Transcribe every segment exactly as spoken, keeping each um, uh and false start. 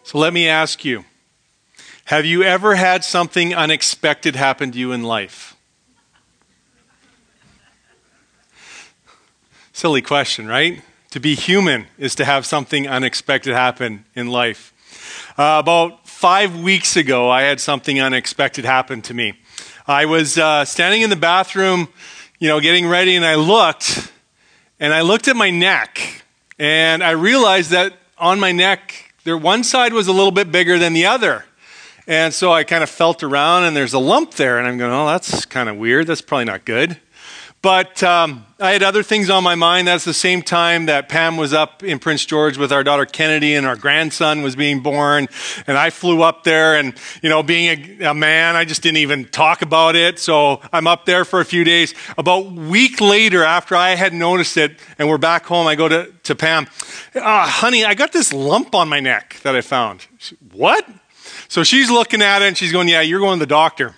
So let me ask you, have you ever had something unexpected happen to you in life? Silly question, right? To be human is to have something unexpected happen in life. Uh, about five weeks ago, I had something unexpected happen to me. I was uh, standing in the bathroom, you know, getting ready, and I looked, and I looked at my neck, and I realized that on my neck, there one side was a little bit bigger than the other. And so I kind of felt around, and there's a lump there, and I'm going, oh, that's kind of weird. That's probably not good. But um, I had other things on my mind. That's the same time that Pam was up in Prince George with our daughter Kennedy, and our grandson was being born. And I flew up there, and, you know, being a, a man, I just didn't even talk about it. So I'm up there for a few days. About a week later, after I had noticed it, and we're back home, I go to, to Pam, oh, honey, I got this lump on my neck that I found. She, what? So she's looking at it, and she's going, yeah, you're going to the doctor.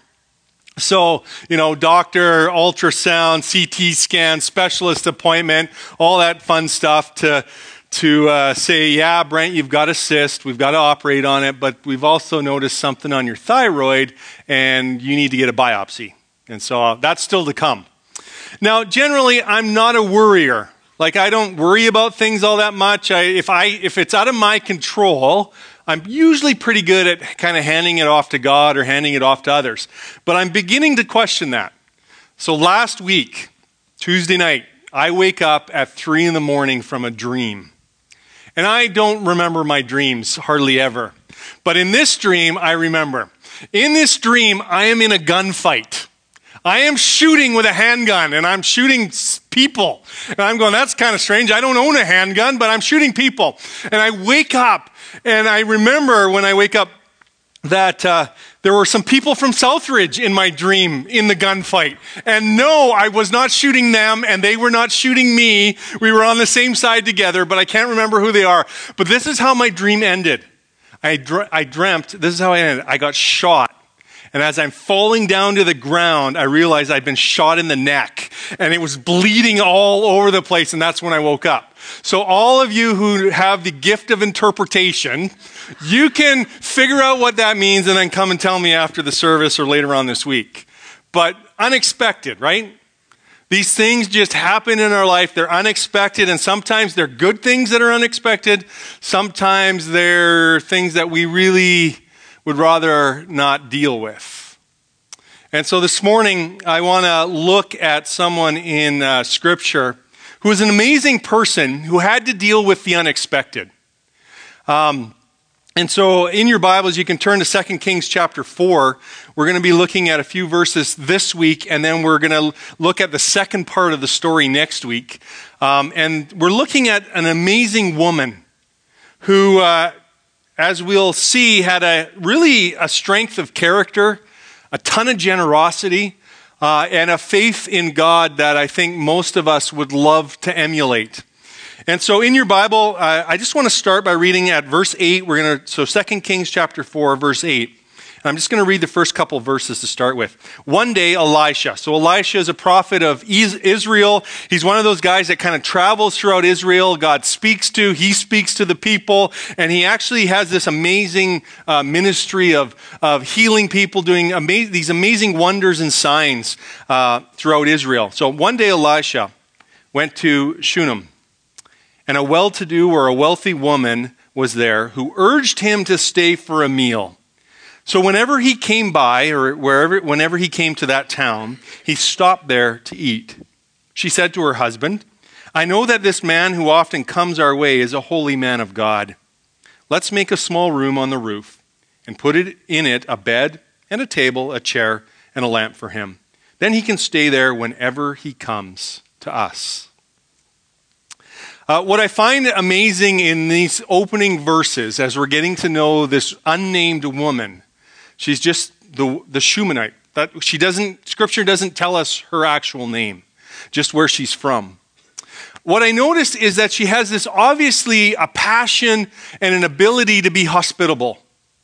So, you know, doctor, ultrasound, C T scan, specialist appointment, all that fun stuff to to uh, say, yeah, Brent, you've got a cyst. We've got to operate on it, but we've also noticed something on your thyroid, and you need to get a biopsy. And so uh, that's still to come. Now, generally, I'm not a worrier. Like, I don't worry about things all that much. I, if I if it's out of my control, I'm usually pretty good at kind of handing it off to God or handing it off to others. But I'm beginning to question that. So last week, Tuesday night, I wake up at three in the morning from a dream. And I don't remember my dreams hardly ever. But in this dream, I remember. In this dream, I am in a gunfight. I am shooting with a handgun, and I'm shooting people. And I'm going, that's kind of strange. I don't own a handgun, but I'm shooting people. And I wake up, and I remember when I wake up that uh, there were some people from Southridge in my dream in the gunfight. And no, I was not shooting them, and they were not shooting me. We were on the same side together, but I can't remember who they are. But this is how my dream ended. I, dr- I dreamt, this is how I ended. I got shot. And as I'm falling down to the ground, I realized I'd been shot in the neck, and it was bleeding all over the place, and that's when I woke up. So all of you who have the gift of interpretation, you can figure out what that means and then come and tell me after the service or later on this week. But unexpected, right? These things just happen in our life. They're unexpected, and sometimes they're good things that are unexpected. Sometimes they're things that we really would rather not deal with. And so this morning, I want to look at someone in uh, Scripture who is an amazing person who had to deal with the unexpected. Um, and so in your Bibles, you can turn to Second Kings chapter four. We're going to be looking at a few verses this week, and then we're going to look at the second part of the story next week. Um, and we're looking at an amazing woman who uh, as we'll see, had a really a strength of character, a ton of generosity, uh, and a faith in God that I think most of us would love to emulate. And so in your Bible, uh, I just want to start by reading at verse eight. We're going to, so Second Kings chapter four, verse eight. I'm just going to read the first couple of verses to start with. One day, Elisha. So Elisha is a prophet of Israel. He's one of those guys that kind of travels throughout Israel. God speaks to, he speaks to the people, and he actually has this amazing uh, ministry of, of healing people, doing ama- these amazing wonders and signs uh, throughout Israel. So one day, Elisha went to Shunem, and a well-to-do or a wealthy woman was there who urged him to stay for a meal. So whenever he came by, or wherever, whenever he came to that town, he stopped there to eat. She said to her husband, I know that this man who often comes our way is a holy man of God. Let's make a small room on the roof and put it in it a bed and a table, a chair, and a lamp for him. Then he can stay there whenever he comes to us. Uh, what I find amazing in these opening verses, as we're getting to know this unnamed woman, she's just the, the Shunammite. That she doesn't, Scripture doesn't tell us her actual name, just where she's from. What I noticed is that she has this obviously a passion and an ability to be hospitable.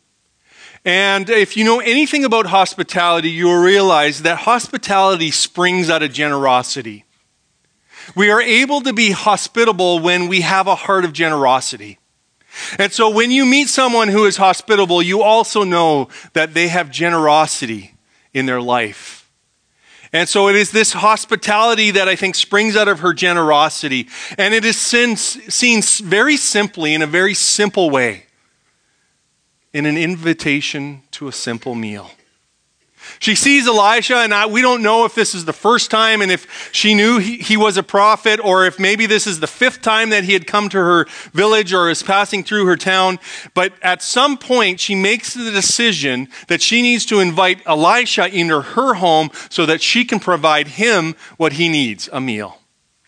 And if you know anything about hospitality, you'll realize that hospitality springs out of generosity. We are able to be hospitable when we have a heart of generosity. And so when you meet someone who is hospitable, you also know that they have generosity in their life. And so it is this hospitality that I think springs out of her generosity. And it is seen very simply, in a very simple way, in an invitation to a simple meal. She sees Elisha, and I, we don't know if this is the first time and if she knew he, he was a prophet, or if maybe this is the fifth time that he had come to her village or is passing through her town. But at some point, she makes the decision that she needs to invite Elisha into her home so that she can provide him what he needs, a meal.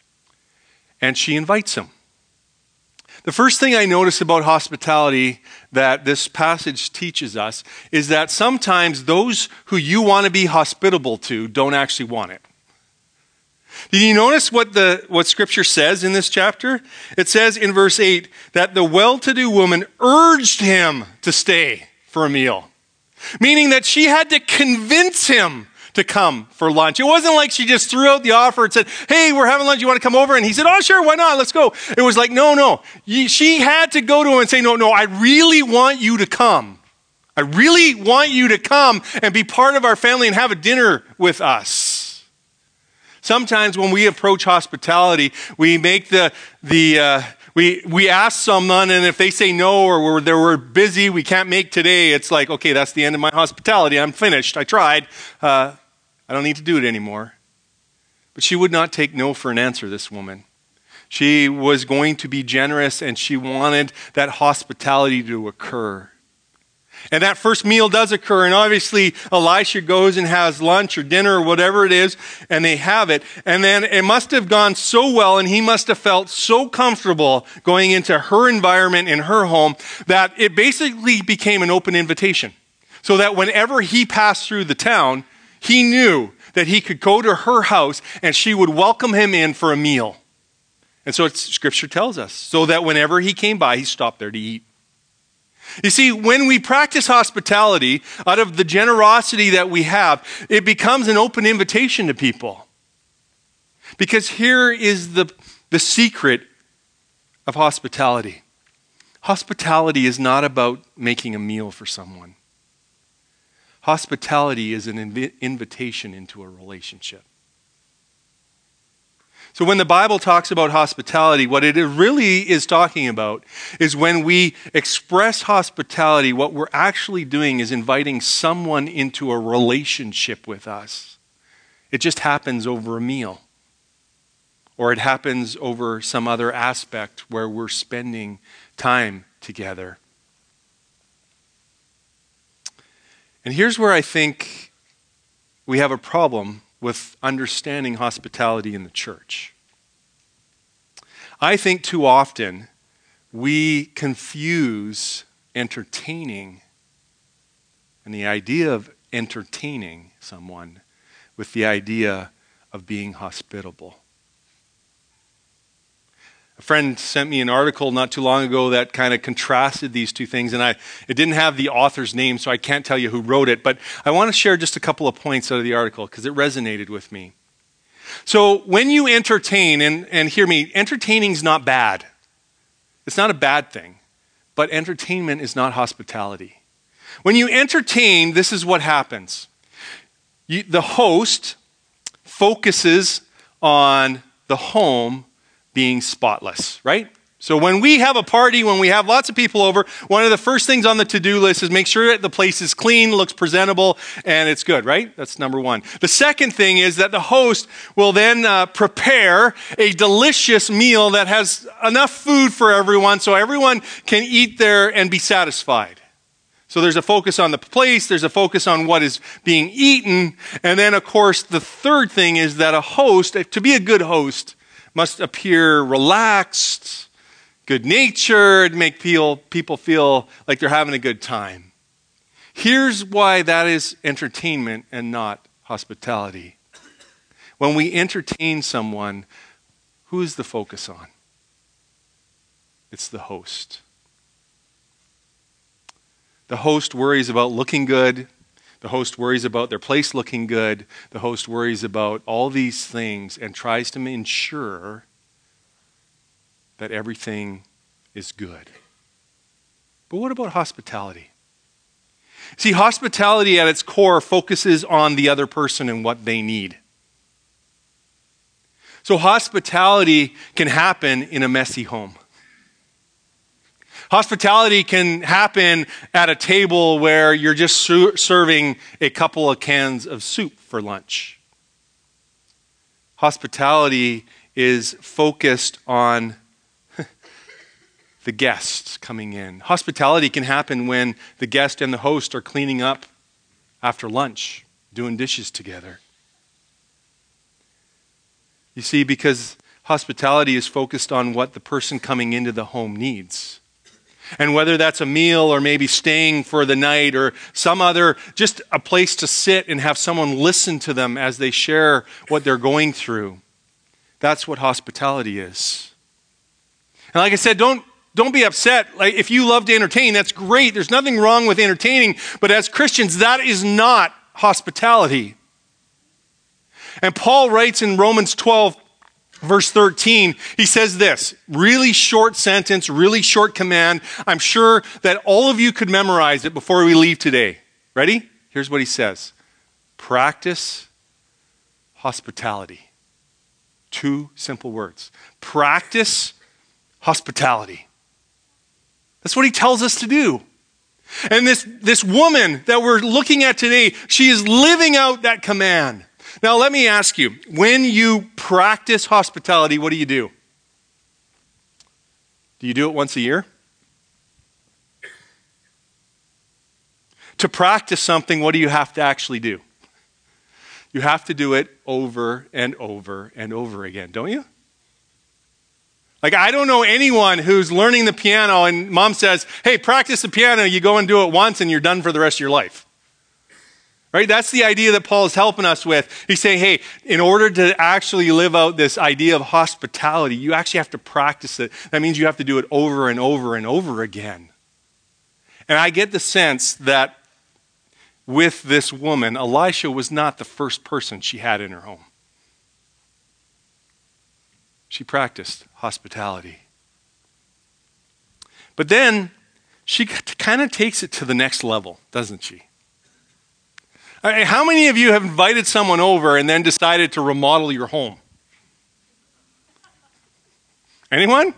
And she invites him. The first thing I notice about hospitality that this passage teaches us is that sometimes those who you want to be hospitable to don't actually want it. Did you notice what the what Scripture says in this chapter? It says in verse eight that the well-to-do woman urged him to stay for a meal, meaning that she had to convince him to come for lunch. It wasn't like she just threw out the offer and said, hey, we're having lunch, you want to come over? And he said, oh, sure, why not? Let's go. It was like, no, no. She had to go to him and say, no, no, I really want you to come. I really want you to come and be part of our family and have a dinner with us. Sometimes when we approach hospitality, we make the, the uh, we we ask someone, and if they say no, or we're, they we're busy, we can't make today, it's like, okay, that's the end of my hospitality. I'm finished. I tried. Uh, I don't need to do it anymore. But she would not take no for an answer, this woman. She was going to be generous, and she wanted that hospitality to occur. And that first meal does occur, and obviously Elisha goes and has lunch or dinner or whatever it is, and they have it. And then it must have gone so well, and he must have felt so comfortable going into her environment in her home that it basically became an open invitation. So that whenever he passed through the town, he knew that he could go to her house and she would welcome him in for a meal. And so it's, Scripture tells us, so that whenever he came by, he stopped there to eat. You see, when we practice hospitality out of the generosity that we have, it becomes an open invitation to people. Because here is the, the secret of hospitality. Hospitality is not about making a meal for someone. Hospitality is an invi- invitation into a relationship. So when the Bible talks about hospitality, what it really is talking about is when we express hospitality, what we're actually doing is inviting someone into a relationship with us. It just happens over a meal. Or it happens over some other aspect where we're spending time together. And here's where I think we have a problem with understanding hospitality in the church. I think too often we confuse entertaining and the idea of entertaining someone with the idea of being hospitable. A friend sent me an article not too long ago that kind of contrasted these two things, and I it didn't have the author's name, so I can't tell you who wrote it, but I want to share just a couple of points out of the article because it resonated with me. So when you entertain, and, and hear me, entertaining is not bad. It's not a bad thing, but entertainment is not hospitality. When you entertain, this is what happens. You, the host focuses on the home being spotless, right? So when we have a party, when we have lots of people over, one of the first things on the to-do list is make sure that the place is clean, looks presentable, and it's good, right? That's number one. The second thing is that the host will then uh, prepare a delicious meal that has enough food for everyone so everyone can eat there and be satisfied. So there's a focus on the place, there's a focus on what is being eaten, and then of course the third thing is that a host, to be a good host, must appear relaxed, good-natured, make people, people feel like they're having a good time. Here's why that is entertainment and not hospitality. When we entertain someone, who is the focus on? It's the host. The host worries about looking good. The host worries about their place looking good. The host worries about all these things and tries to ensure that everything is good. But what about hospitality? See, hospitality at its core focuses on the other person and what they need. So hospitality can happen in a messy home. Hospitality can happen at a table where you're just su- serving a couple of cans of soup for lunch. Hospitality is focused on the guests coming in. Hospitality can happen when the guest and the host are cleaning up after lunch, doing dishes together. You see, because hospitality is focused on what the person coming into the home needs. And whether that's a meal or maybe staying for the night or some other, just a place to sit and have someone listen to them as they share what they're going through. That's what hospitality is. And like I said, don't Don't be upset. Like, if you love to entertain, that's great. There's nothing wrong with entertaining. But as Christians, that is not hospitality. And Paul writes in Romans twelve, verse thirteen, he says this, really short sentence, really short command. I'm sure that all of you could memorize it before we leave today. Ready? Here's what he says. Practice hospitality. Two simple words. Practice hospitality. That's what he tells us to do. And this, this woman that we're looking at today, she is living out that command. Now let me ask you, when you practice hospitality, what do you do? Do you do it once a year? To practice something, what do you have to actually do? You have to do it over and over and over again, don't you? Like, I don't know anyone who's learning the piano and mom says, hey, practice the piano, you go and do it once and you're done for the rest of your life. Right? That's the idea that Paul is helping us with. He's saying, hey, in order to actually live out this idea of hospitality, you actually have to practice it. That means you have to do it over and over and over again. And I get the sense that with this woman, Elisha was not the first person she had in her home. She practiced hospitality. But then she kind of takes it to the next level, doesn't she? I mean, how many of you have invited someone over and then decided to remodel your home? Anyone?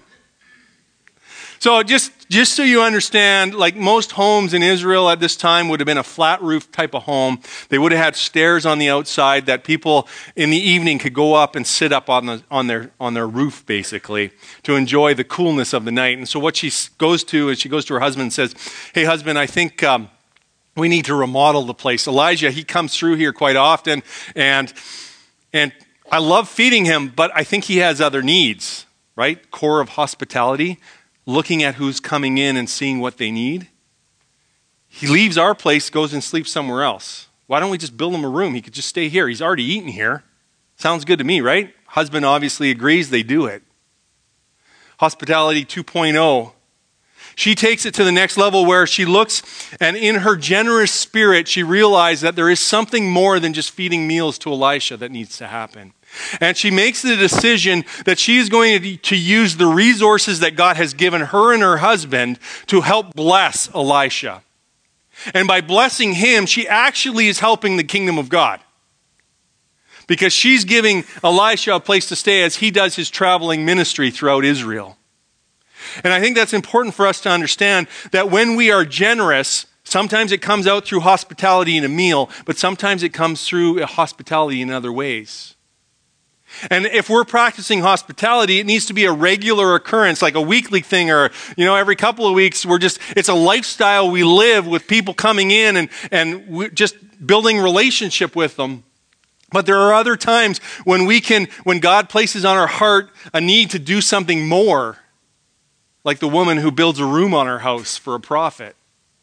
So just, just so you understand, like most homes in Israel at this time would have been a flat roof type of home. They would have had stairs on the outside that people in the evening could go up and sit up on the on their on their roof basically to enjoy the coolness of the night. And so what she goes to is she goes to her husband and says, "Hey husband, I think um, we need to remodel the place. Elijah, he comes through here quite often, and and I love feeding him, but I think he has other needs." Right? Core of hospitality. Looking at who's coming in and seeing what they need. He leaves our place, goes and sleeps somewhere else. Why don't we just build him a room? He could just stay here. He's already eaten here. Sounds good to me, right? Husband obviously agrees, they do it. Hospitality two point oh. She takes it to the next level where she looks and in her generous spirit, she realized that there is something more than just feeding meals to Elisha that needs to happen. And she makes the decision that she is going to, to use the resources that God has given her and her husband to help bless Elisha. And by blessing him, she actually is helping the kingdom of God. Because she's giving Elisha a place to stay as he does his traveling ministry throughout Israel. And I think that's important for us to understand that when we are generous, sometimes it comes out through hospitality in a meal, but sometimes it comes through hospitality in other ways. And if we're practicing hospitality, it needs to be a regular occurrence, like a weekly thing or, you know, every couple of weeks. We're just, it's a lifestyle we live with people coming in and, and we're just building relationship with them. But there are other times when we can, when God places on our heart a need to do something more, like the woman who builds a room on her house for a prophet.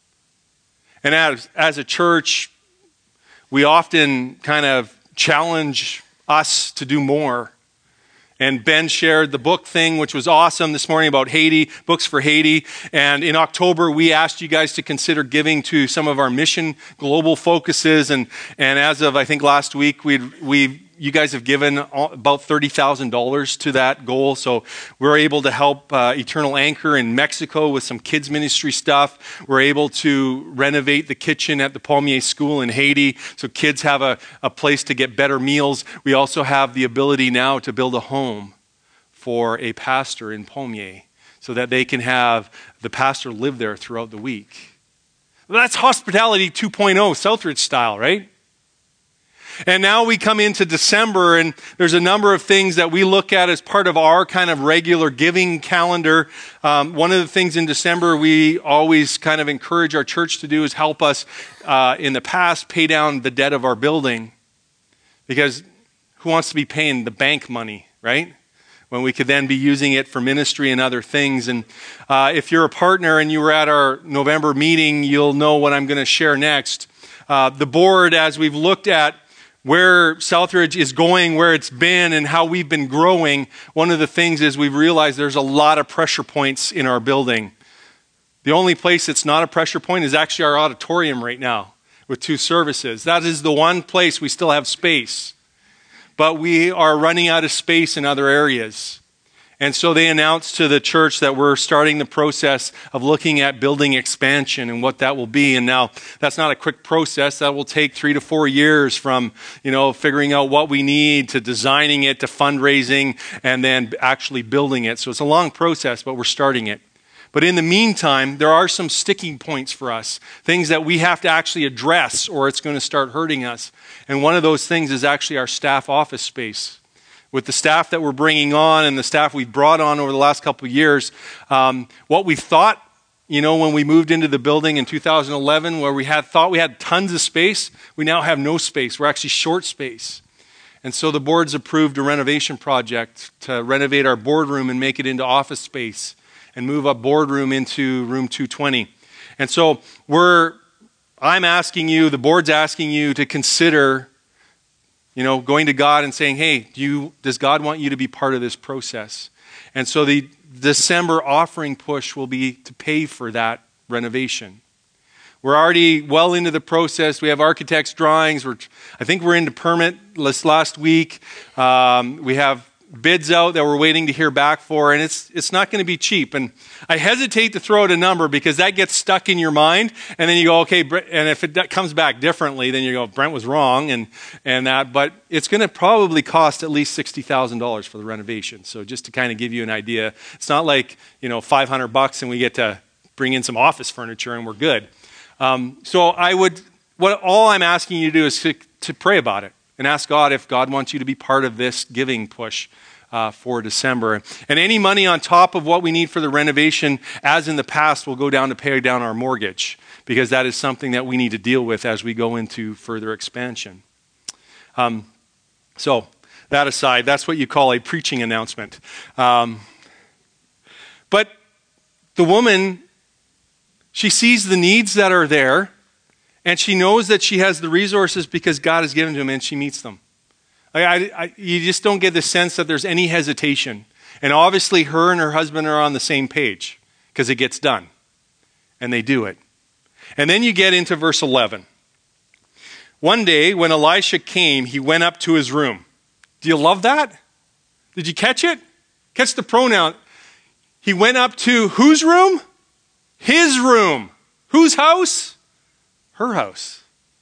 And as, as a church, we often kind of challenge us to do more. And Ben shared the book thing, which was awesome this morning about Haiti, Books for Haiti. And in October, we asked you guys to consider giving to some of our mission global focuses. And, and as of, I think, last week, we'd, we you guys have given about thirty thousand dollars to that goal. So we're able to help uh, Eternal Anchor in Mexico with some kids ministry stuff. We're able to renovate the kitchen at the Palmier School in Haiti so kids have a, a place to get better meals. We also have the ability now to build a home for a pastor in Palmier so that they can have the pastor live there throughout the week. Well, that's hospitality two point oh, Southridge style, right? And now we come into December, and there's a number of things that we look at as part of our kind of regular giving calendar. Um, one of the things in December we always kind of encourage our church to do is help us, uh, in the past, pay down the debt of our building. Because who wants to be paying the bank money, right? When we could then be using it for ministry and other things. And uh, if you're a partner and you were at our November meeting, you'll know what I'm going to share next. Uh, the board, as we've looked at where Southridge is going, where it's been, and how we've been growing, one of the things is we've realized there's a lot of pressure points in our building. The only place that's not a pressure point is actually our auditorium right now with two services. That is the one place we still have space. But we are running out of space in other areas. And so they announced to the church that we're starting the process of looking at building expansion and what that will be. And now that's not a quick process. That will take three to four years from, you know, figuring out what we need to designing it to fundraising and then actually building it. So it's a long process, but we're starting it. But in the meantime, there are some sticking points for us, things that we have to actually address or it's going to start hurting us. And one of those things is actually our staff office space. With the staff that we're bringing on and the staff we've brought on over the last couple of years, um, what we thought, you know, when we moved into the building in two thousand eleven, where we had thought we had tons of space, we now have no space. We're actually short space. And so the board's approved a renovation project to renovate our boardroom and make it into office space and move a boardroom into room two twenty. And so we're, I'm asking you, the board's asking you to consider, you know, going to God and saying, hey, do you, does God want you to be part of this process? And so the December offering push will be to pay for that renovation. We're already well into the process. We have architect's drawings. We're, I think we're into permit list last week. Um, we have bids out that we're waiting to hear back for, and it's it's not going to be cheap. And I hesitate to throw out a number because that gets stuck in your mind, and then you go, okay, and if it comes back differently, then you go, Brent was wrong, and and that. But it's going to probably cost at least sixty thousand dollars for the renovation. So just to kind of give you an idea, it's not like, you know, five hundred bucks and we get to bring in some office furniture and we're good. Um, so I would, what all I'm asking you to do is to, to pray about it. And ask God if God wants you to be part of this giving push uh, for December. And any money on top of what we need for the renovation, as in the past, will go down to pay down our mortgage, because that is something that we need to deal with as we go into further expansion. Um, so, that aside, that's what you call a preaching announcement. Um, but the woman, she sees the needs that are there, and she knows that she has the resources because God has given to them, and she meets them. I, I, I, you just don't get the sense that there's any hesitation. And obviously her and her husband are on the same page because it gets done. And they do it. And then you get into verse eleven. One day when Elisha came, he went up to his room. Do you love that? Did you catch it? Catch the pronoun. He went up to whose room? His room. Whose house? Her house.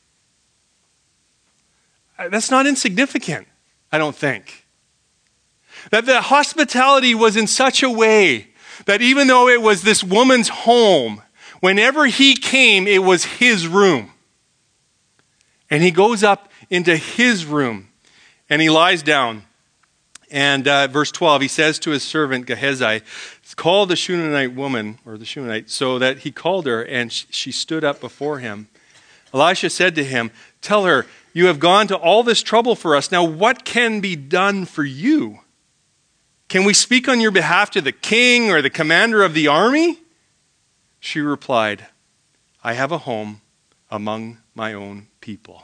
That's not insignificant, I don't think. That the hospitality was in such a way that even though it was this woman's home, whenever he came, it was his room. And he goes up into his room and he lies down. And uh, verse twelve, he says to his servant Gehazi, call the Shunammite woman, or the Shunammite, so that he called her, and she stood up before him. Elisha said to him, tell her, you have gone to all this trouble for us. Now what can be done for you? Can we speak on your behalf to the king or the commander of the army? She replied, I have a home among my own people.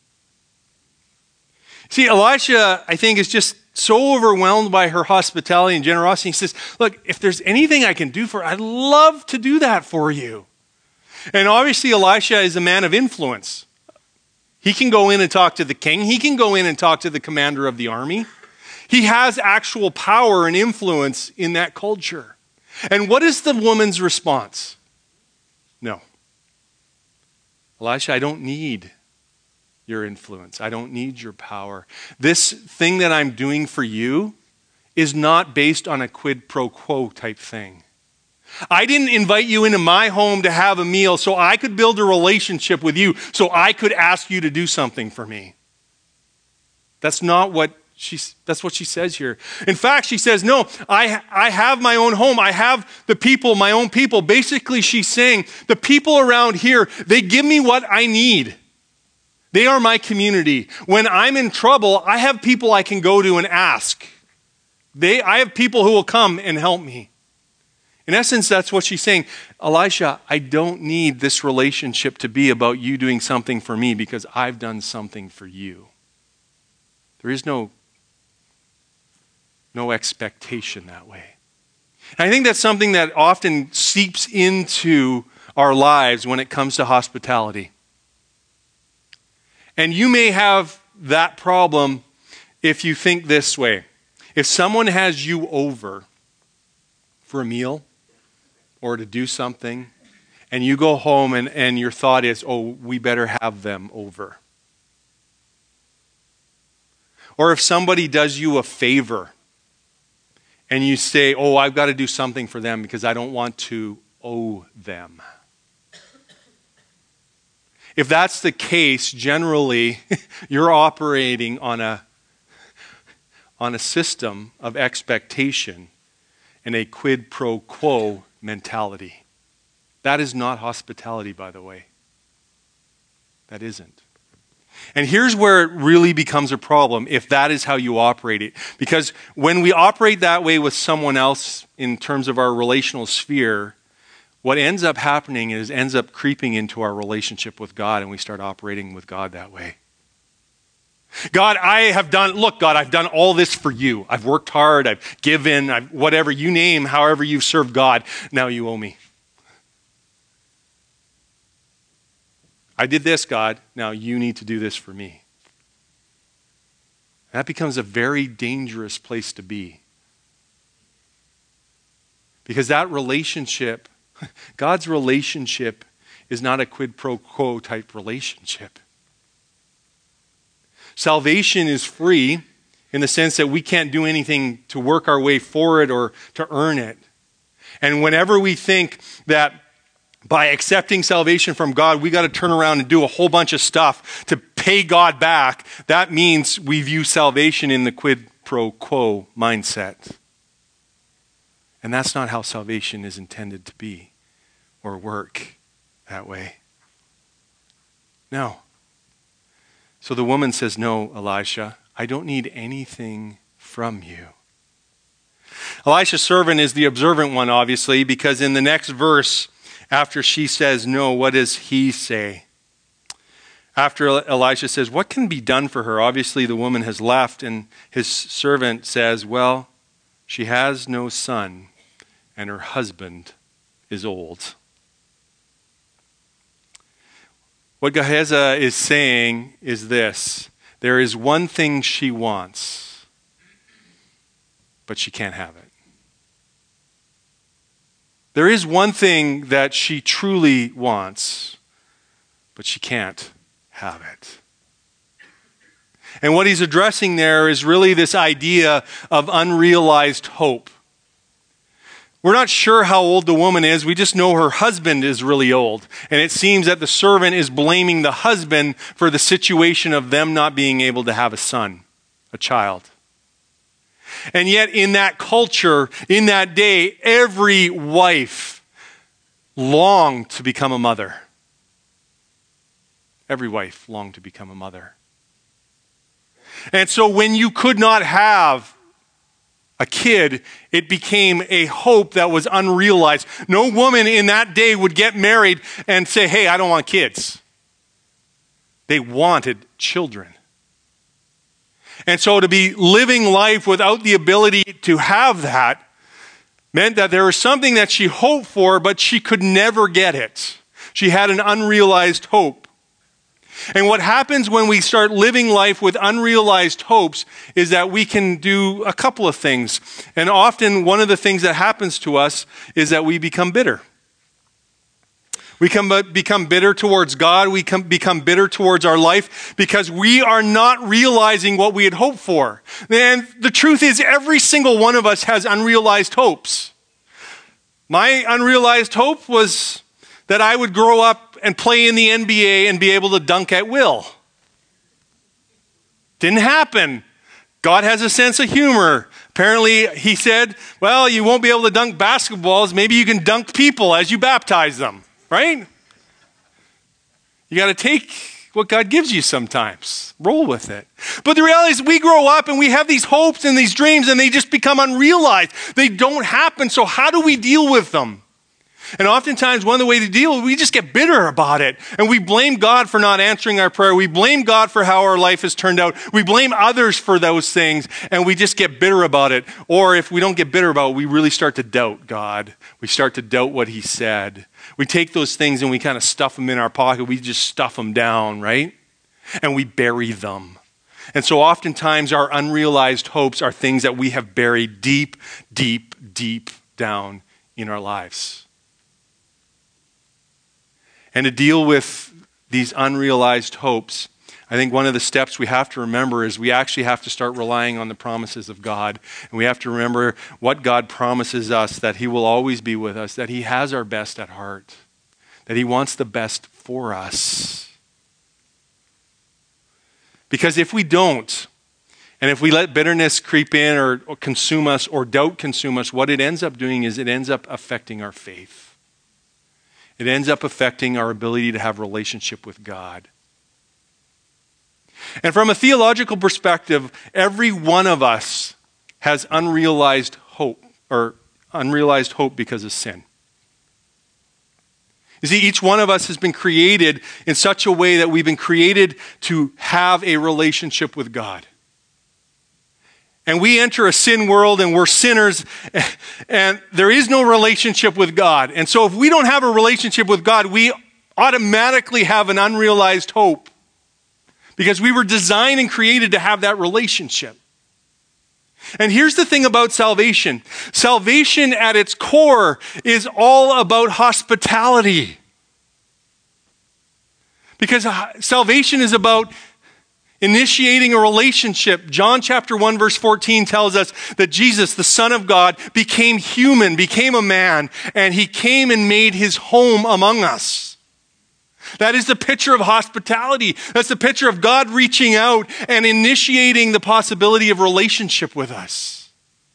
See, Elisha, I think, is just so overwhelmed by her hospitality and generosity. He says, look, if there's anything I can do for her, I'd love to do that for you. And obviously Elisha is a man of influence. He can go in and talk to the king. He can go in and talk to the commander of the army. He has actual power and influence in that culture. And what is the woman's response? No. Elisha, I don't need your influence. I don't need your power. This thing that I'm doing for you is not based on a quid pro quo type thing. I didn't invite you into my home to have a meal so I could build a relationship with you, so I could ask you to do something for me. That's not what she, that's what she says here. In fact, she says, no, I, I have my own home. I have the people, my own people. Basically, she's saying, the people around here, they give me what I need. They are my community. When I'm in trouble, I have people I can go to and ask. They, I have people who will come and help me. In essence, that's what she's saying. Elisha, I don't need this relationship to be about you doing something for me because I've done something for you. There is no, no expectation that way. And I think that's something that often seeps into our lives when it comes to hospitality. And you may have that problem if you think this way. If someone has you over for a meal or to do something, and you go home and, and your thought is, oh, we better have them over. Or if somebody does you a favor and you say, oh, I've got to do something for them because I don't want to owe them. If that's the case, generally, you're operating on a, on a system of expectation and a quid pro quo mentality. That is not hospitality, by the way. That isn't. And here's where it really becomes a problem if that is how you operate it. Because when we operate that way with someone else in terms of our relational sphere, what ends up happening is ends up creeping into our relationship with God, and we start operating with God that way. God, I have done, look, God, I've done all this for you. I've worked hard, I've given, I've, whatever you name, however you've served God, now you owe me. I did this, God, now you need to do this for me. That becomes a very dangerous place to be. Because that relationship, God's relationship is not a quid pro quo type relationship. Salvation is free in the sense that we can't do anything to work our way for it or to earn it. And whenever we think that by accepting salvation from God, we got to turn around and do a whole bunch of stuff to pay God back, that means we view salvation in the quid pro quo mindset. And that's not how salvation is intended to be or work that way. No. So the woman says, no, Elisha, I don't need anything from you. Elisha's servant is the observant one, obviously, because in the next verse, after she says no, what does he say? After Elisha says, what can be done for her? Obviously, the woman has left, and his servant says, well, she has no son, and her husband is old. What Gehazi is saying is this: there is one thing she wants, but she can't have it. There is one thing that she truly wants, but she can't have it. And what he's addressing there is really this idea of unrealized hope. We're not sure how old the woman is. We just know her husband is really old. And it seems that the servant is blaming the husband for the situation of them not being able to have a son, a child. And yet in that culture, in that day, every wife longed to become a mother. Every wife longed to become a mother. And so when you could not have a kid, it became a hope that was unrealized. No woman in that day would get married and say, hey, I don't want kids. They wanted children. And so to be living life without the ability to have that meant that there was something that she hoped for, but she could never get it. She had an unrealized hope. And what happens when we start living life with unrealized hopes is that we can do a couple of things. And often one of the things that happens to us is that we become bitter. We come, become bitter towards God. We come, become bitter towards our life because we are not realizing what we had hoped for. And the truth is, every single one of us has unrealized hopes. My unrealized hope was that I would grow up and play in the N B A and be able to dunk at will. Didn't happen. God has a sense of humor. Apparently, he said, well, you won't be able to dunk basketballs. Maybe you can dunk people as you baptize them, right? You got to take what God gives you sometimes. Roll with it. But the reality is we grow up and we have these hopes and these dreams and they just become unrealized. They don't happen. So how do we deal with them? And oftentimes, one of the ways to deal with it, we just get bitter about it. And we blame God for not answering our prayer. We blame God for how our life has turned out. We blame others for those things. And we just get bitter about it. Or if we don't get bitter about it, we really start to doubt God. We start to doubt what he said. We take those things and we kind of stuff them in our pocket. We just stuff them down, right? And we bury them. And so oftentimes, our unrealized hopes are things that we have buried deep, deep, deep down in our lives. And to deal with these unrealized hopes, I think one of the steps we have to remember is we actually have to start relying on the promises of God. And we have to remember what God promises us, that he will always be with us, that he has our best at heart, that he wants the best for us. Because if we don't, and if we let bitterness creep in or, or consume us or doubt consume us, what it ends up doing is it ends up affecting our faith. It ends up affecting our ability to have relationship with God. And from a theological perspective, every one of us has unrealized hope, or unrealized hope because of sin. You see, each one of us has been created in such a way that we've been created to have a relationship with God. And we enter a sin world and we're sinners and there is no relationship with God. And so if we don't have a relationship with God, we automatically have an unrealized hope because we were designed and created to have that relationship. And here's the thing about salvation. Salvation at its core is all about hospitality. Because salvation is about initiating a relationship. John chapter one verse fourteen tells us that Jesus, the Son of God, became human, became a man, and he came and made his home among us. That is the picture of hospitality. That's the picture of God reaching out and initiating the possibility of relationship with us.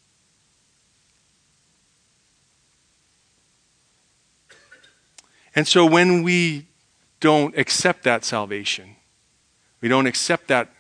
And so when we don't accept that salvation, we don't accept that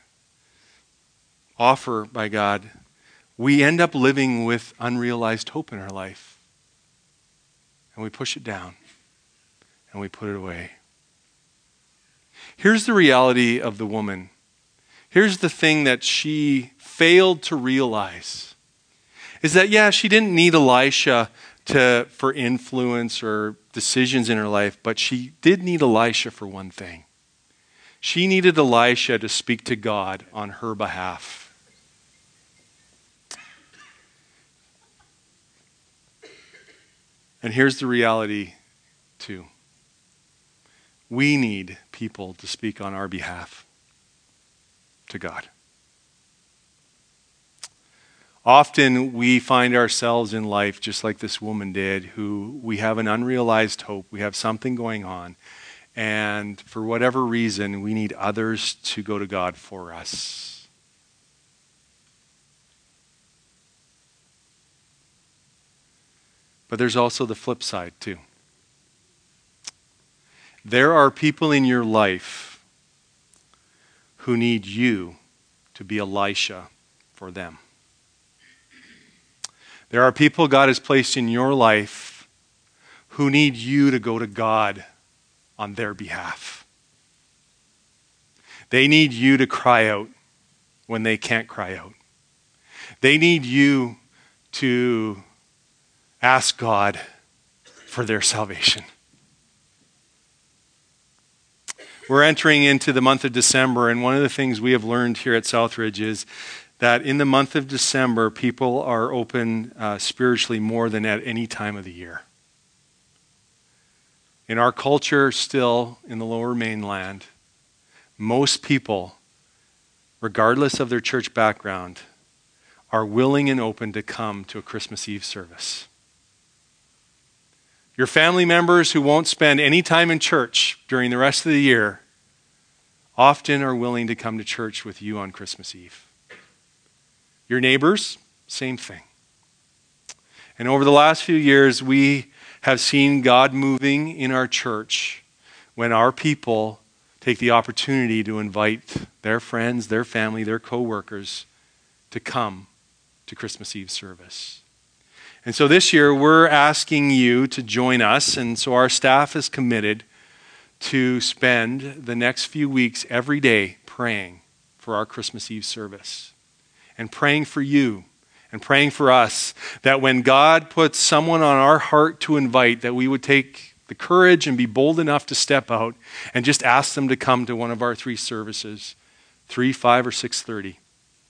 offer by God, we end up living with unrealized hope in our life. And we push it down and we put it away. Here's the reality of the woman. Here's the thing that she failed to realize. Is that, yeah, she didn't need Elisha to, for influence or decisions in her life, but she did need Elisha for one thing. She needed Elisha to speak to God on her behalf. And here's the reality, too. We need people to speak on our behalf to God. Often we find ourselves in life just like this woman did, who we have an unrealized hope. We have something going on. And for whatever reason, we need others to go to God for us. But there's also the flip side too. There are people in your life who need you to be Elisha for them. There are people God has placed in your life who need you to go to God on their behalf. They need you to cry out when they can't cry out. They need you to ask God for their salvation. We're entering into the month of December, and one of the things we have learned here at Southridge is that in the month of December, people are open uh, spiritually more than at any time of the year. In our culture, still in the Lower Mainland, most people, regardless of their church background, are willing and open to come to a Christmas Eve service. Your family members who won't spend any time in church during the rest of the year often are willing to come to church with you on Christmas Eve. Your neighbors, same thing. And over the last few years, we have seen God moving in our church when our people take the opportunity to invite their friends, their family, their co-workers to come to Christmas Eve service. And so this year, we're asking you to join us, and so our staff is committed to spend the next few weeks every day praying for our Christmas Eve service and praying for you and praying for us that when God puts someone on our heart to invite, that we would take the courage and be bold enough to step out and just ask them to come to one of our three services, three, five, or six thirty.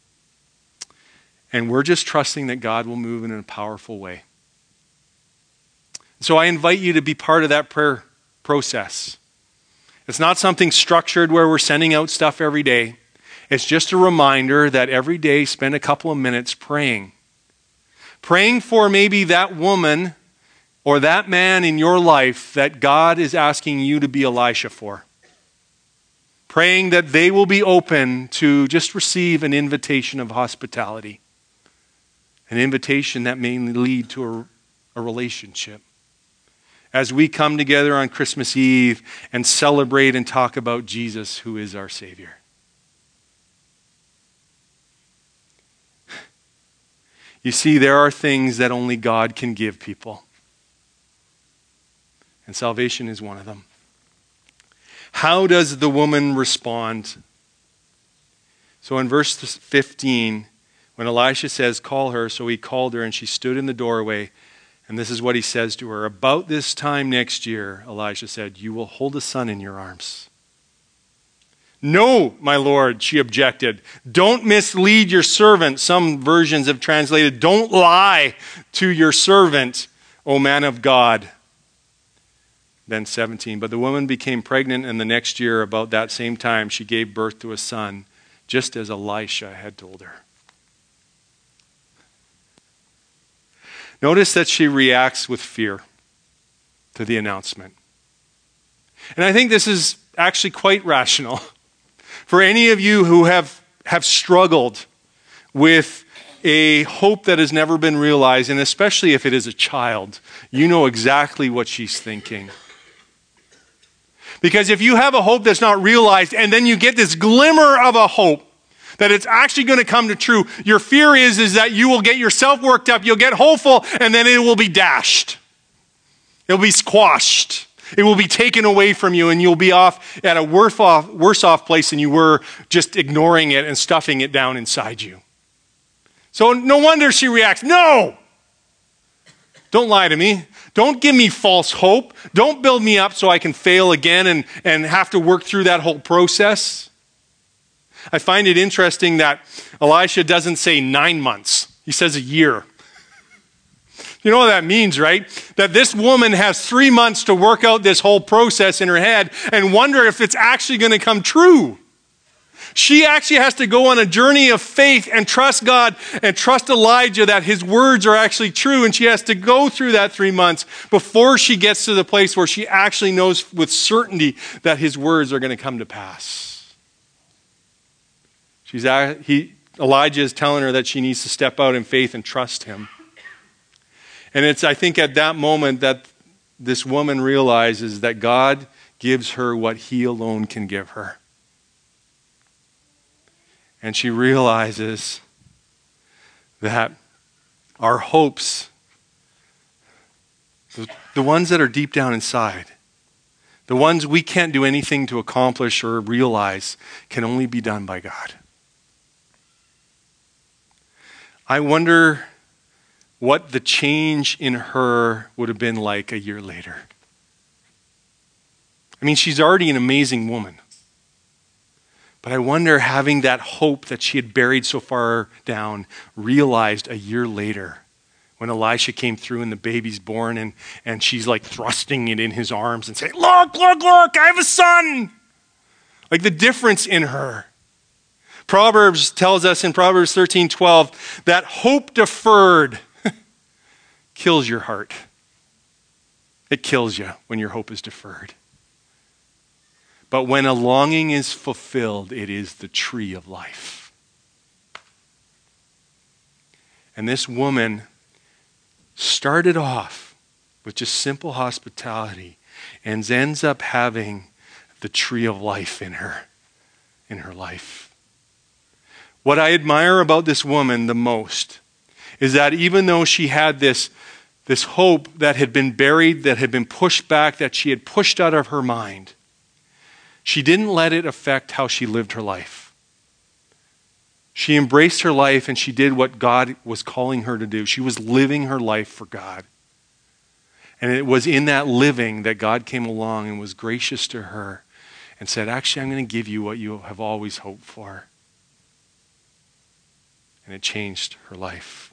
And we're just trusting that God will move in a powerful way. So I invite you to be part of that prayer process. It's not something structured where we're sending out stuff every day. It's just a reminder that every day spend a couple of minutes praying. Praying for maybe that woman or that man in your life that God is asking you to be Elisha for. Praying that they will be open to just receive an invitation of hospitality. An invitation that may lead to a, a relationship. As we come together on Christmas Eve and celebrate and talk about Jesus, who is our Savior. You see, there are things that only God can give people. And salvation is one of them. How does the woman respond? So in verse fifteen, when Elisha says, call her, so he called her and she stood in the doorway. And this is what he says to her. About this time next year, Elisha said, you will hold a son in your arms. No, my Lord, she objected. Don't mislead your servant. Some versions have translated, don't lie to your servant, O man of God. Then seventeen, but the woman became pregnant, and the next year, about that same time, she gave birth to a son, just as Elisha had told her. Notice that she reacts with fear to the announcement. And I think this is actually quite rational. For any of you who have, have struggled with a hope that has never been realized, and especially if it is a child, you know exactly what she's thinking. Because if you have a hope that's not realized, and then you get this glimmer of a hope, that it's actually going to come to true, your fear is, is that you will get yourself worked up, you'll get hopeful, and then it will be dashed. It'll be squashed. It will be taken away from you, and you'll be off at a worse off, worse off place than you were just ignoring it and stuffing it down inside you. So no wonder she reacts, no! Don't lie to me. Don't give me false hope. Don't build me up so I can fail again and, and have to work through that whole process. I find it interesting that Elisha doesn't say nine months. He says a year. You know what that means, right? That this woman has three months to work out this whole process in her head and wonder if it's actually going to come true. She actually has to go on a journey of faith and trust God and trust Elijah that his words are actually true. And she has to go through that three months before she gets to the place where she actually knows with certainty that his words are going to come to pass. She's, he, Elijah is telling her that she needs to step out in faith and trust him. And it's, I think, at that moment that this woman realizes that God gives her what he alone can give her. And she realizes that our hopes, the, the ones that are deep down inside, the ones we can't do anything to accomplish or realize, can only be done by God. I wonder what the change in her would have been like a year later. I mean, she's already an amazing woman. But I wonder, having that hope that she had buried so far down, realized a year later when Elisha came through and the baby's born, and, and she's like thrusting it in his arms and saying, look, look, look, I have a son. Like the difference in her. Proverbs tells us in Proverbs thirteen twelve that hope deferred kills your heart. It kills you when your hope is deferred. But when a longing is fulfilled, it is the tree of life. And this woman started off with just simple hospitality and ends up having the tree of life in her, in her life. What I admire about this woman the most is that even though she had this, this hope that had been buried, that had been pushed back, that she had pushed out of her mind, she didn't let it affect how she lived her life. She embraced her life and she did what God was calling her to do. She was living her life for God. And it was in that living that God came along and was gracious to her and said, actually, I'm going to give you what you have always hoped for. And it changed her life.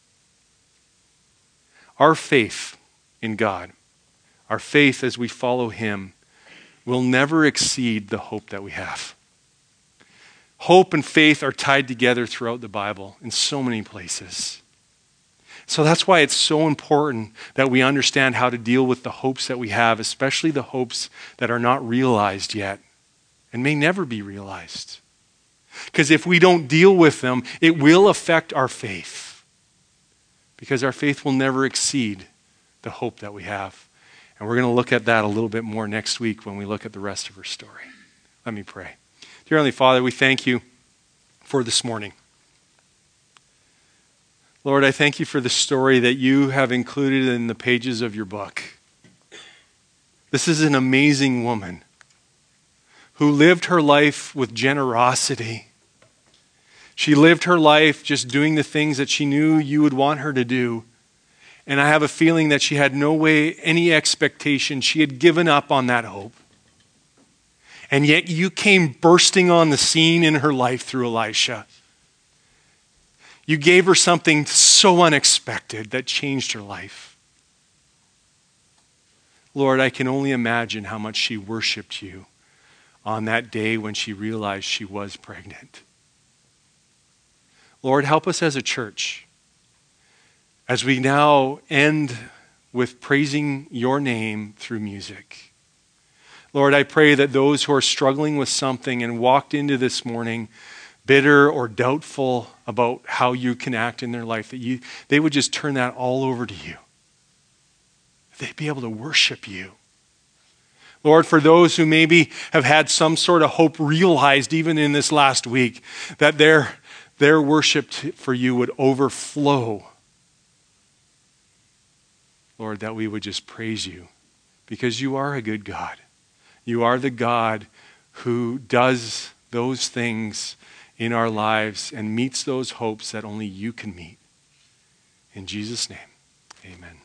Our faith in God, our faith as we follow him, will never exceed the hope that we have. Hope and faith are tied together throughout the Bible in so many places. So that's why it's so important that we understand how to deal with the hopes that we have, especially the hopes that are not realized yet and may never be realized. Because if we don't deal with them, it will affect our faith. Because our faith will never exceed the hope that we have. And we're going to look at that a little bit more next week when we look at the rest of her story. Let me pray. Dear Heavenly Father, we thank you for this morning. Lord, I thank you for the story that you have included in the pages of your book. This is an amazing woman who lived her life with generosity. She lived her life just doing the things that she knew you would want her to do. And I have a feeling that she had no way, any expectation. She had given up on that hope. And yet you came bursting on the scene in her life through Elisha. You gave her something so unexpected that changed her life. Lord, I can only imagine how much she worshiped you on that day when she realized she was pregnant. Lord, help us as a church as we now end with praising your name through music. Lord, I pray that those who are struggling with something and walked into this morning bitter or doubtful about how you can act in their life, that you they would just turn that all over to you. They'd be able to worship you. Lord, for those who maybe have had some sort of hope realized even in this last week, that their, their worship for you would overflow. Lord, that we would just praise you because you are a good God. You are the God who does those things in our lives and meets those hopes that only you can meet. In Jesus' name, amen.